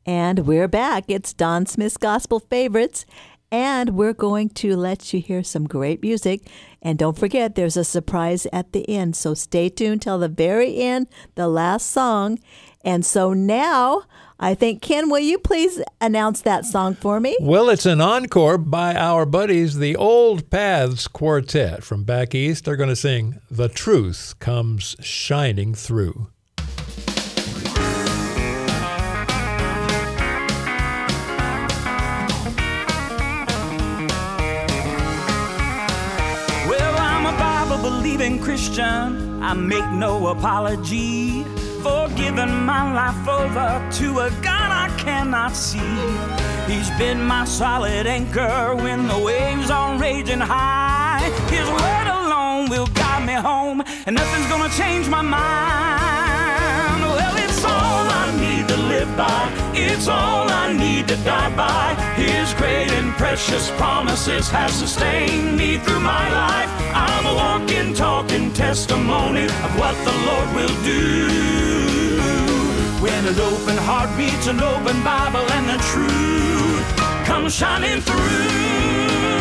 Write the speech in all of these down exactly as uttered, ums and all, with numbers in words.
And we're back. It's Don Smith's Gospel Favorites. And we're going to let you hear some great music. And don't forget, there's a surprise at the end. So stay tuned till the very end, the last song. And so now, I think, Ken, will you please announce that song for me? Well, it's an encore by our buddies, the Old Paths Quartet from back east. They're going to sing The Truth Comes Shining Through. Believing Christian, I make no apology for giving my life over to a God I cannot see. He's been my solid anchor when the waves are raging high. His word alone will guide me home, and nothing's gonna change my mind. Well, it's all I need to live by. It's all I need to die by. His great and precious promises have sustained me through my life. I'm a walking, talking testimony of what the Lord will do. When an open heart meets an open Bible and the truth comes shining through.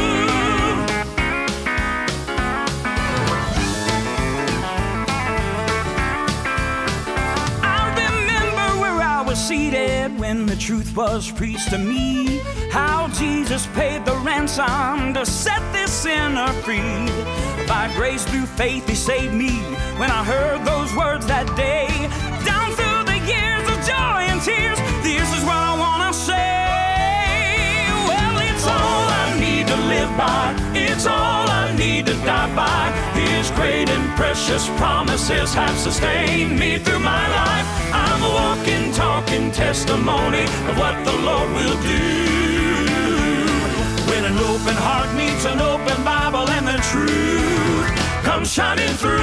Seated when the truth was preached to me, how Jesus paid the ransom to set this sinner free. By grace through faith he saved me. When I heard those words that day, down through the years of joy and tears, this is what I wanna say. Well, it's all I need to live by. It's all I need to die by. His great and precious promises have sustained me through my life. I'm a walking, talking testimony of what the Lord will do. When an open heart meets an open Bible and the truth comes shining through.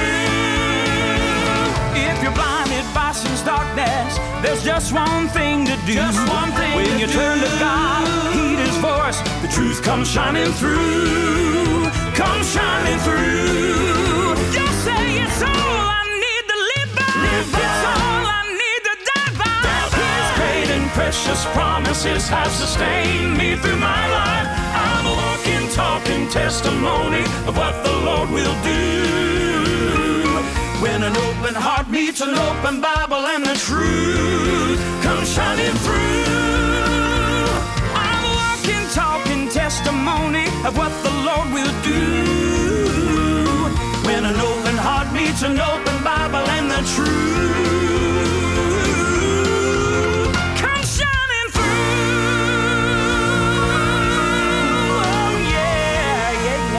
If you're blinded by sin's darkness, there's just one thing to do. Just one thing when to you do. Turn to God, heed his voice, the truth comes shining through. Comes shining through. Just say it's all I need to live by. Live by. It's all I need to die by. Die by. His great and precious promises have sustained me through my life. I'm a walking, talking testimony of what the Lord will do. When an open heart meets an open Bible and the truth comes shining through. I'm a walking, talking testimony of what the Lord will do. When an open heart meets an open Bible and the truth comes shining through. Oh, yeah, yeah,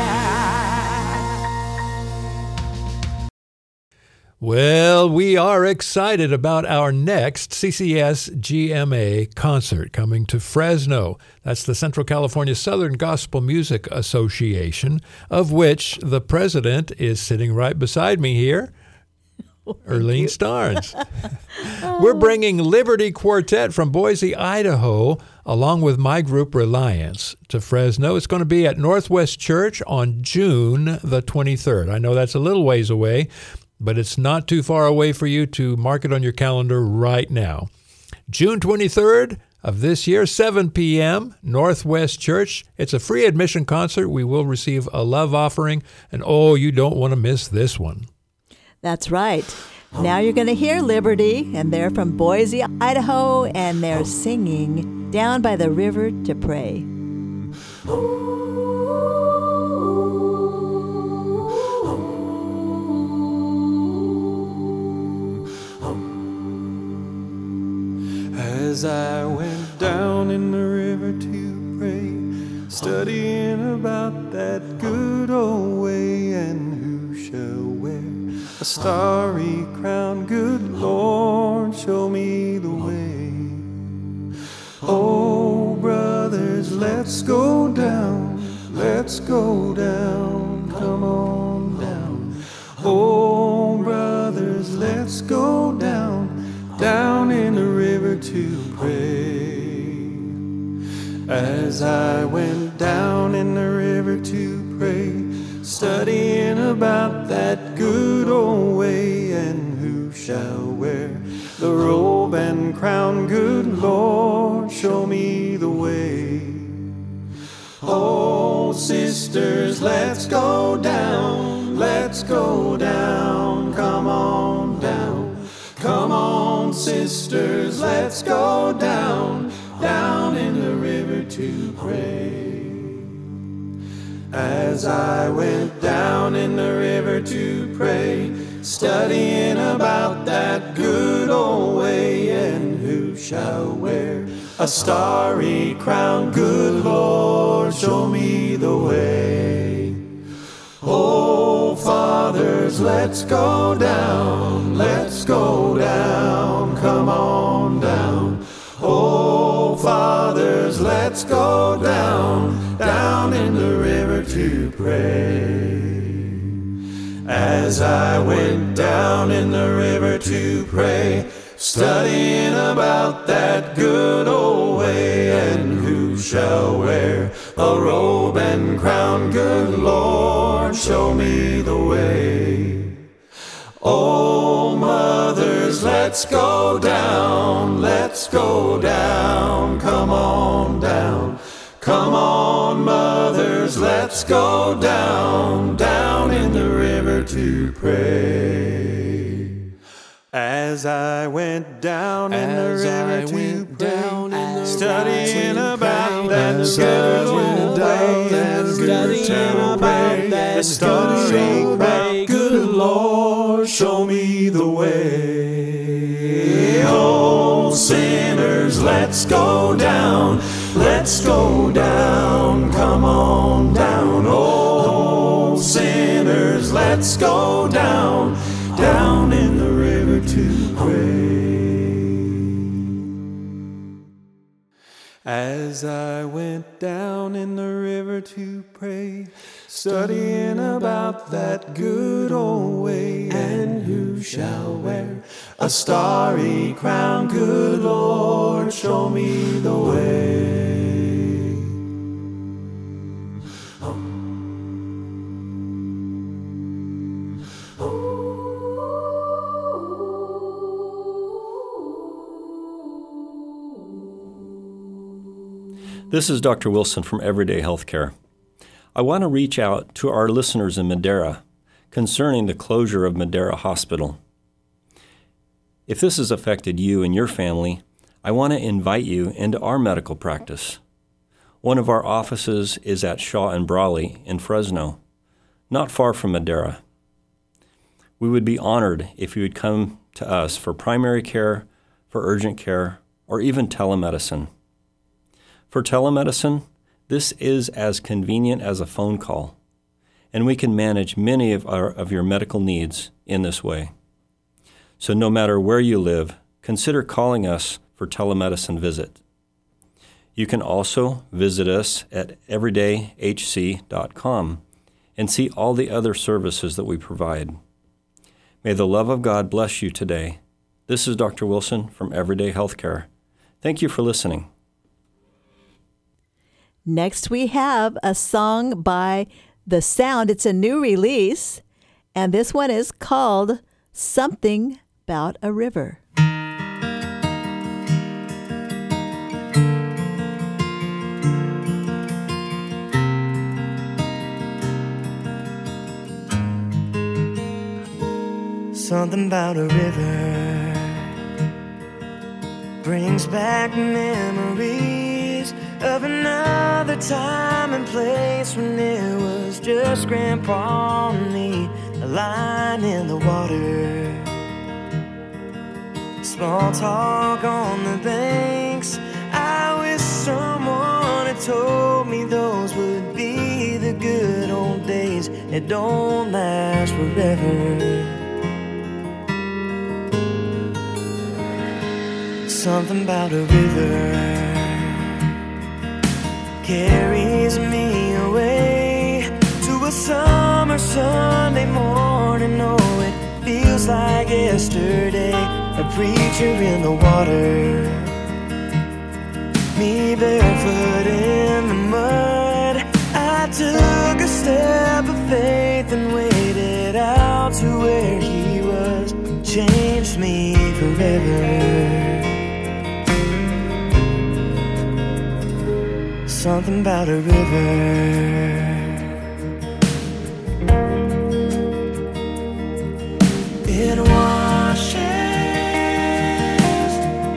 yeah. Well, we are excited about our next C C S G M A concert coming to Fresno. That's the Central California Southern Gospel Music Association, of which the president is sitting right beside me here, Erlene Starnes. We're bringing Liberty Quartet from Boise, Idaho, along with my group Reliance, to Fresno. It's going to be at Northwest Church on June the twenty-third. I know that's a little ways away, but it's not too far away for you to mark it on your calendar right now. June twenty-third of this year, seven p.m., Northwest Church. It's a free admission concert. We will receive a love offering, and oh, you don't want to miss this one. That's right. Now you're going to hear Liberty, and they're from Boise, Idaho, and they're singing Down by the River to Pray. As I went down in the river to pray, studying about that good old way, and who shall wear a starry crown, good Lord, show me the way. Oh, brothers, let's go down, let's go down, come on down. Oh, brothers, let's go down, down in the river to pray. As I went down in the river to pray, studying about that good old way, and who shall wear the robe and crown, good Lord, show me the way. Oh, sisters, let's go down, let's go down, come on down. Come on, sisters, let's go down, down in the river to pray. As I went down in the river to pray, studying about that good old way, and who shall wear a starry crown? Good Lord, show me the way. Oh, fathers, let's go down, let's go down, come on down. Oh, fathers, let's go down, down in the river to pray. As I went down in the river to pray, studying about that good old way, and who shall wear a robe and crown? Good Lord, show me the way. Oh, mothers, let's go down, let's go down, come on down. Come on, mothers, let's go down, down in the river to pray. As I went down in the river to pray, studying about that good old way, and studying about that starry crown. Good Lord, show me the way. Oh, sinners, let's go down, let's go down, come on down. Oh, sinners, let's go down, down in the river to pray. As I went down in the river to pray, studying about that good old way, and who shall wear a starry crown? Good Lord, show me the way. This is Doctor Wilson from Everyday Healthcare. I want to reach out to our listeners in Madera concerning the closure of Madera Hospital. If this has affected you and your family, I want to invite you into our medical practice. One of our offices is at Shaw and Brawley in Fresno, not far from Madera. We would be honored if you would come to us for primary care, for urgent care, or even telemedicine. For telemedicine, this is as convenient as a phone call, and we can manage many of, our, of your medical needs in this way. So no matter where you live, consider calling us for telemedicine visit. You can also visit us at everyday h c dot com and see all the other services that we provide. May the love of God bless you today. This is Doctor Wilson from Everyday Healthcare. Thank you for listening. Next, we have a song by The Sound. It's a new release, and this one is called Something About a River. Something about a river brings back memories of another time and place when it was just Grandpa and me lying in the water. Small talk on the banks. I wish someone had told me those would be the good old days. It don't last forever. Something about a river carries me away to a summer Sunday morning. Oh, it feels like yesterday. A preacher in the water, me barefoot in the mud. I took a step of faith and waded out to where he was. Changed me forever. something about a river. It washes,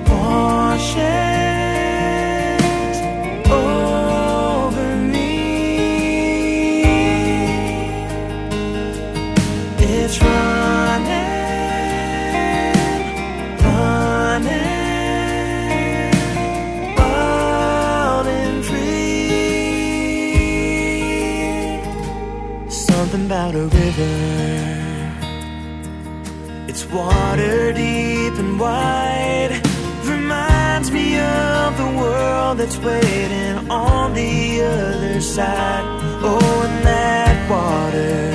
washes over me. It's running, running, wild and free. Something about a river. It's water deep and wide, reminds me of the world that's waiting on the other side. Oh, and that water,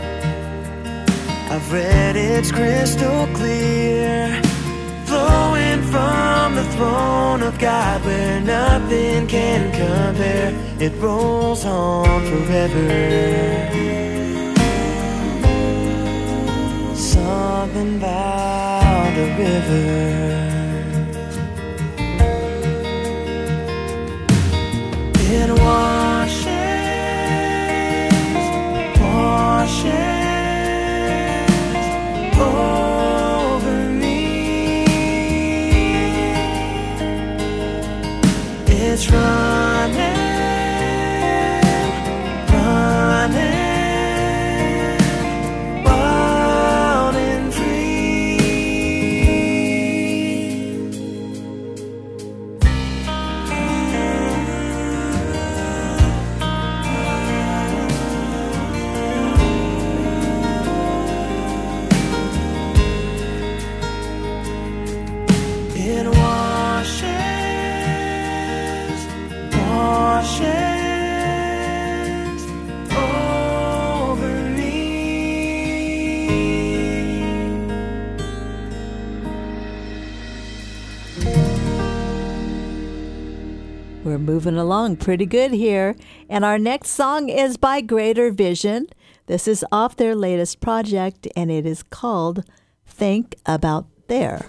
I've read it's crystal clear, flowing from the throne of God where nothing can compare. It rolls on forever. Something about a river. It washes, washes over me. It's running, running, wild and it washes, washes over me. We're moving along pretty good here. And our next song is by Greater Vision. This is off their latest project, and it is called Think About There.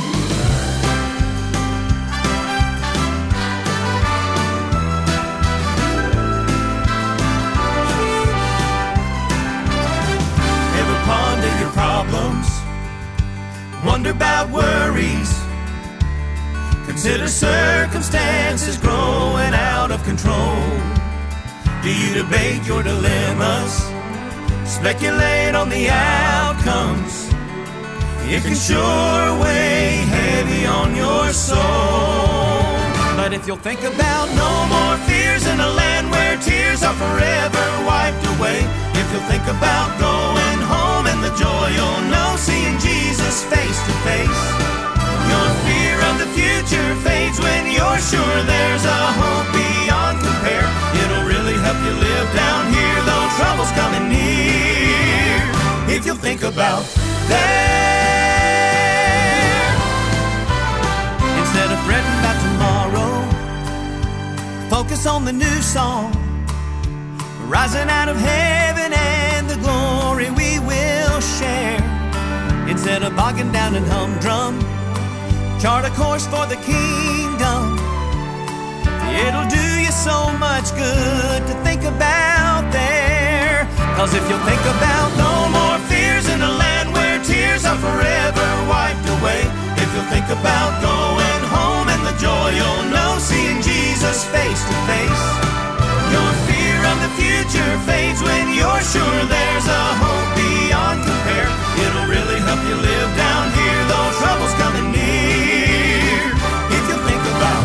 Ever ponder your problems? Wonder about worries? Consider circumstances growing out of control. Do you debate your dilemmas? Speculate on the outcomes? It can sure weigh heavy on your soul. But if you'll think about no more fears in a land where tears are forever wiped away, if you'll think about going home and the joy you'll know seeing Jesus face to face, your fear of the future fades when you're sure there's a hope beyond compare. It'll really help you live down here though trouble's coming near. If you'll think about there, instead of fretting about tomorrow, focus on the new song rising out of heaven and the glory we will share. Instead of bogging down in humdrum, chart a course for the kingdom. It'll do you so much good to think about there. Cause if you'll think about no more fears in a land where tears are forever wiped away, if you'll think about going home and the joy you'll know seeing Jesus face to face, your fear of the future fades when you're sure there's a hope beyond compare. It'll really help you live down here though trouble's coming near. If you think about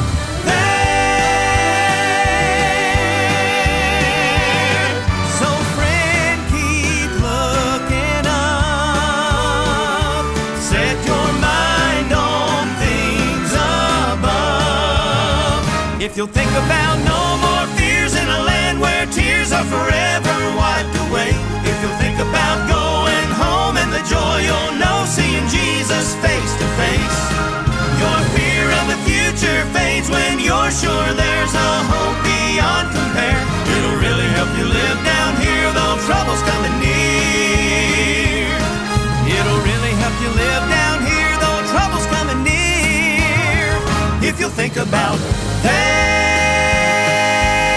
there. So friend, keep looking up. Set your mind on things above. If you'll think about no more fears in a land where tears are forever wiped away, if you'll think about going home and the joy you'll know seeing Jesus face to face, your fear of the future fades when you're sure there's a hope beyond compare. It'll really help you live down here though trouble's coming near. It'll really help you live down here though trouble's coming near. If you'll think about that.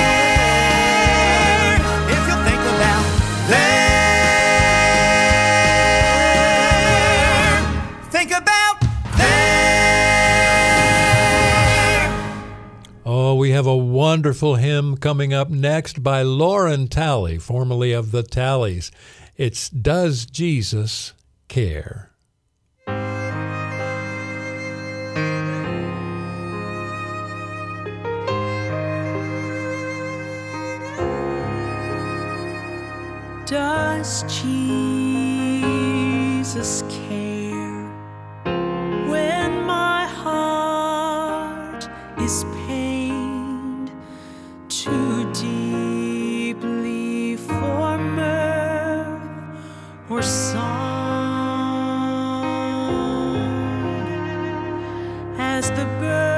Well, we have a wonderful hymn coming up next by Lauren Talley, formerly of the Talleys. It's Does Jesus Care? Does Jesus care when my heart is pained too deeply for mirth or song? As the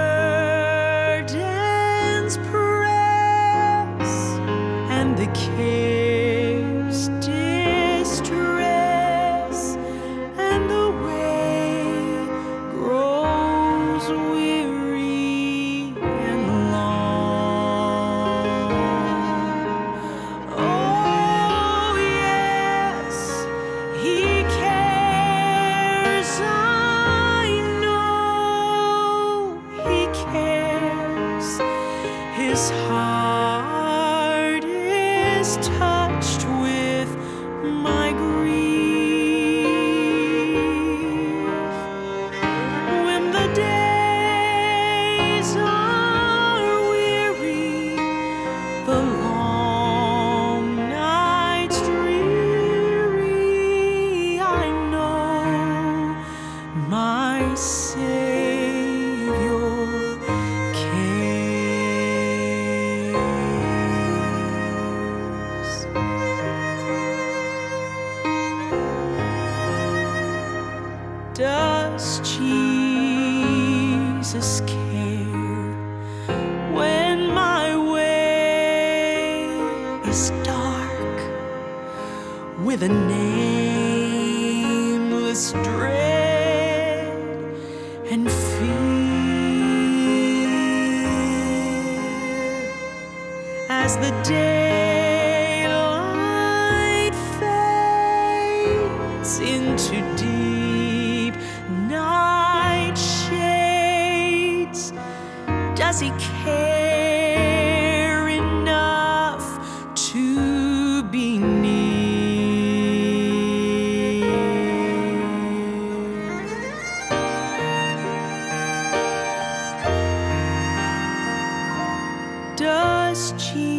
burdens press and the care Does Jesus care when my way is dark with a nameless dread and fear? As the daylight fades into deep night shades, does he care enough to be near? Does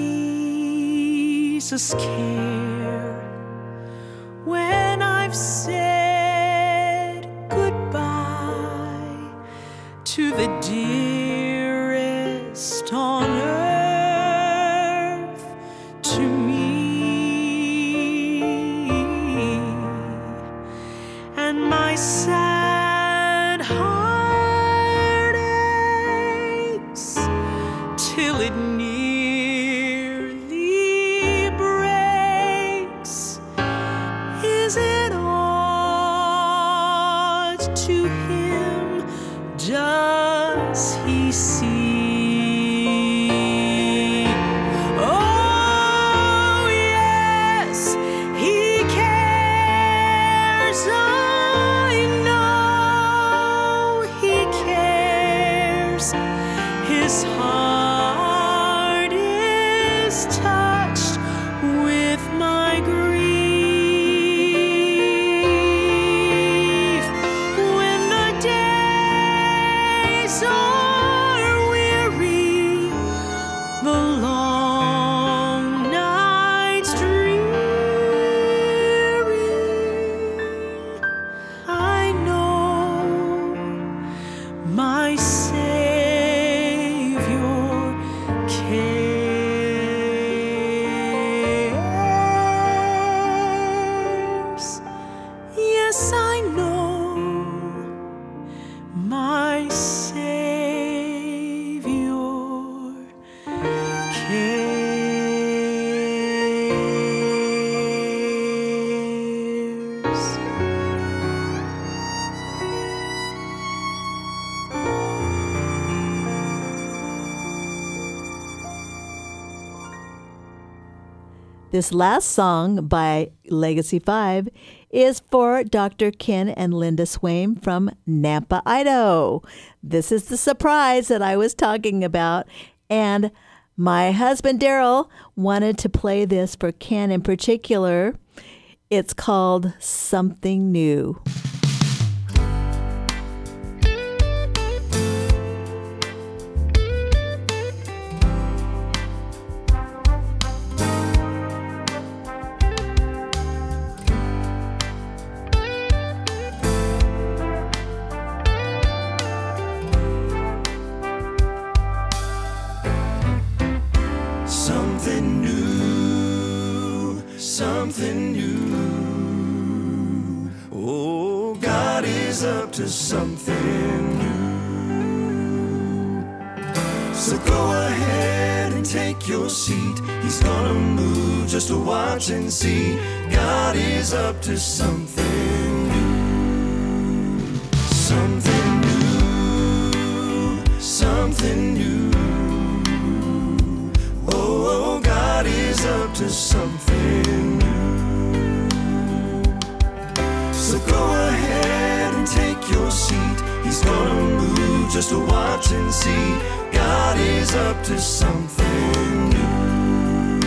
Jesus care when I've said goodbye to the dearest on earth to me, and my sad heart aches till it nearly breaks? Is it odd to him? Does he see? Oh, yes, he cares. I know he cares. His heart is touched with my grief. When the days are weary, the long nights dreary, I know my Savior cares. Yes, I know my Savior cares. This last song by Legacy Five is for Doctor Ken and Linda Swaim from Nampa, Idaho. This is the surprise that I was talking about, And my husband, Daryl, wanted to play this for Ken in particular. It's called Something New. Something new, something new. Oh, God is up to something new. So go ahead and take your seat. He's gonna move just to watch and see. God is up to something new. Something new, something new. Oh, God is up to something new. So go ahead and take your seat. He's gonna move just to watch and see. God is up to something new.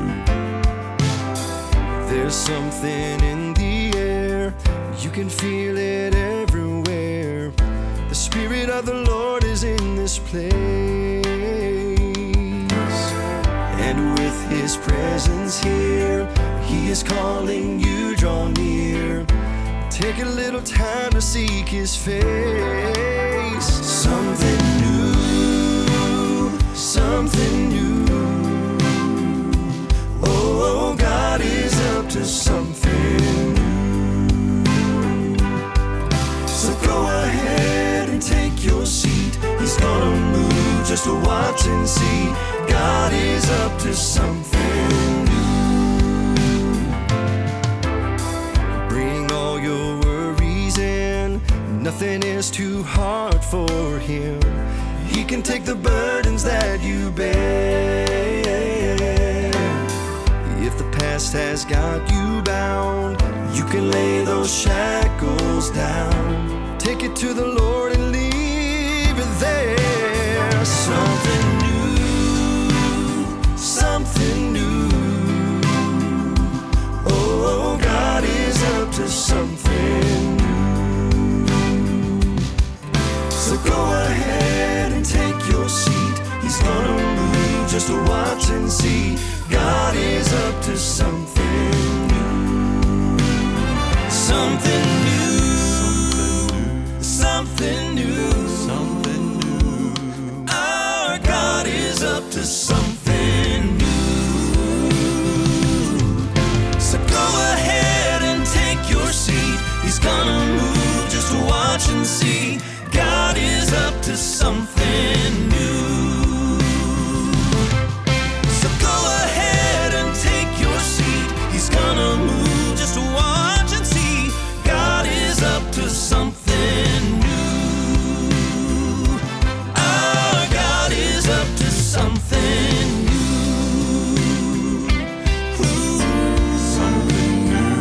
There's something in the air. You can feel it everywhere. The Spirit of the Lord is in this place. And with His presence here, He is calling you, draw near. Take a little time to seek His face. Something new, something new. Oh, God is up to something new. So go ahead and take your seat. He's gonna move just to watch and see. God is up to something new. Bring all your worries in. Nothing is too hard for Him. He can take the burdens that you bear. If the past has got you bound, you can lay those shackles down. Take it to the Lord and leave it there. Something something new. Oh, God is up to something new. So go ahead and take your seat. He's gonna move just to watch and see. God is up to something new. Something new. Something new. Something new. Our God is up to something. He's gonna move just to watch and see. God is up to something new. So go ahead and take your seat. He's gonna move just to watch and see. God is up to something new. Our God is up to something new. Ooh, something new.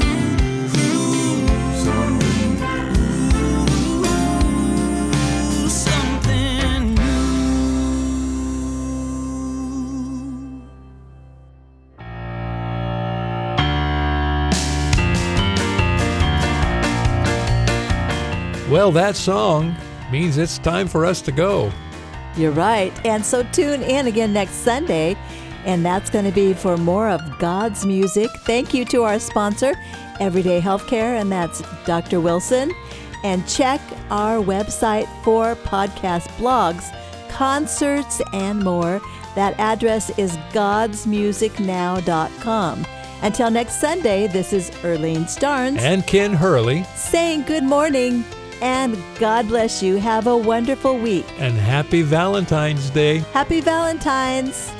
Well, that song means it's time for us to go. You're right. And so tune in again next Sunday, and that's going to be for more of God's music. Thank you to our sponsor, Everyday Healthcare, and that's Doctor Wilson. And check our website for podcast blogs, concerts, and more. That address is gods music now dot com. Until next Sunday, this is Erlene Starnes and Ken Hurley saying good morning and God bless you. Have a wonderful week. And happy Valentine's Day. Happy Valentine's.